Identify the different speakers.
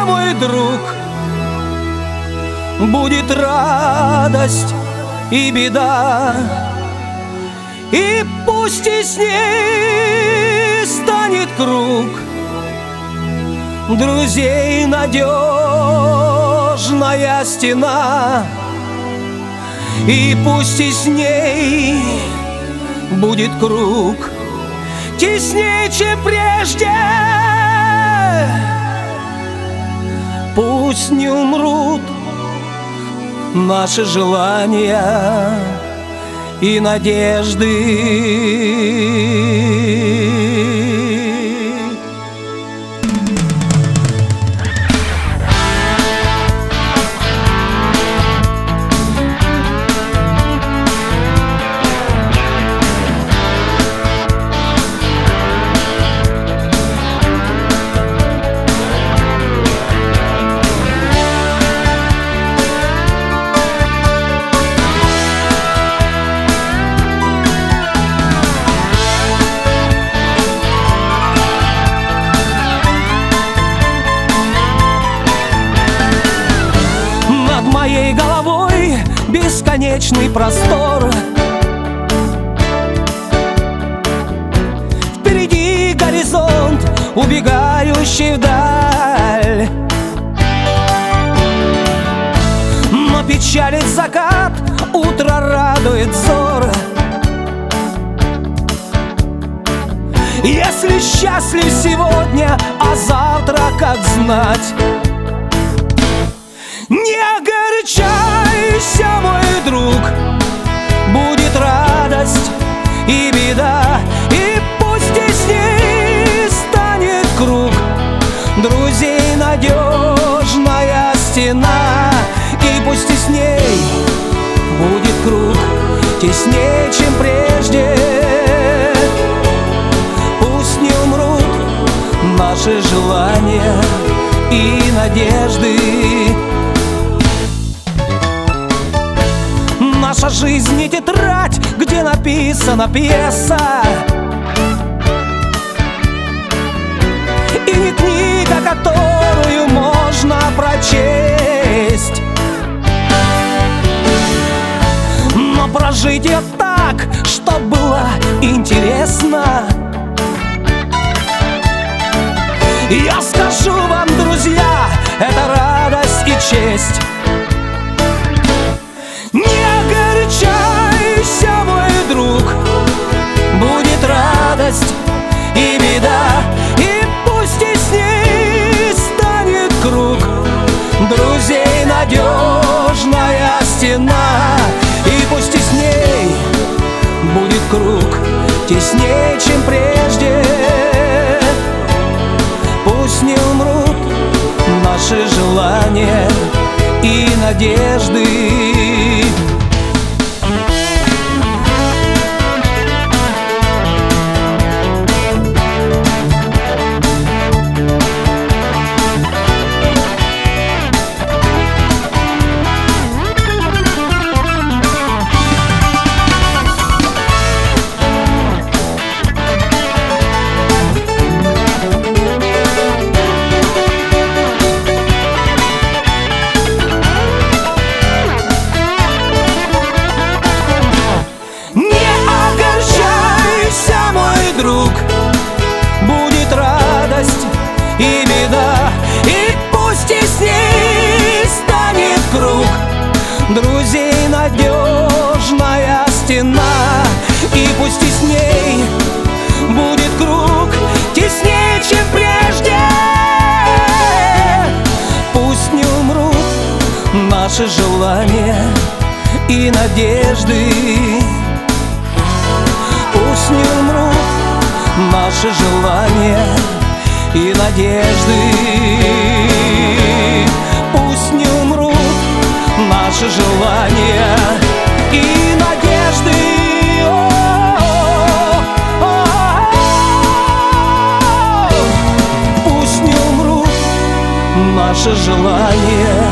Speaker 1: мой друг, будет радость и беда, и пусть тесней станет круг друзей надежная стена, и пусть тесней будет круг, тесней, чем прежде. Пусть не умрут наши желания и надежды. Над моей головой бесконечный простор, впереди горизонт, убегающий вдаль. Но печалит закат, утро радует взор. Если счастлив сегодня, а завтра как знать? Не огорчайся, мой друг, будет радость и беда, и пусть тесней станет круг друзей надежная стена, и пусть тесней будет круг, тесней, чем прежде. Пусть не умрут наши желания и надежды. Наша жизнь не тетрадь, где написана пьеса, и не книга, которую можно прочесть. Но прожить ее так, чтоб было интересно. Я скажу вам, друзья, это радость и честь. Мой друг, будет радость и беда, и пусть тесней станет круг друзей надежная стена, и пусть тесней будет круг, тесней, чем прежде. Пусть не умрут наши желания и надежды. Будет радость и беда, и пусть тесней станет круг друзей надежная стена, и пусть тесней будет круг, тесней, чем прежде. Пусть не умрут наши желания и надежды. Пусть не умрут наши желания и надежды. Пусть не умрут наши желания и надежды. Пусть не умрут наши желания